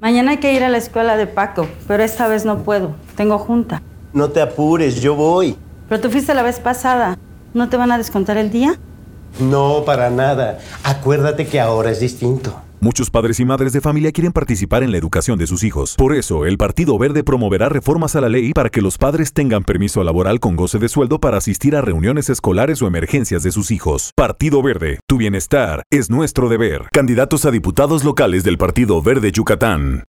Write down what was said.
Mañana hay que ir a la escuela de Paco, pero esta vez no puedo. Tengo junta. No te apures, yo voy. Pero tú fuiste la vez pasada. ¿No te van a descontar el día? No, para nada. Acuérdate que ahora es distinto. Muchos padres y madres de familia quieren participar en la educación de sus hijos. Por eso, el Partido Verde promoverá reformas a la ley para que los padres tengan permiso laboral con goce de sueldo para asistir a reuniones escolares o emergencias de sus hijos. Partido Verde, tu bienestar es nuestro deber. Candidatos a diputados locales del Partido Verde Yucatán.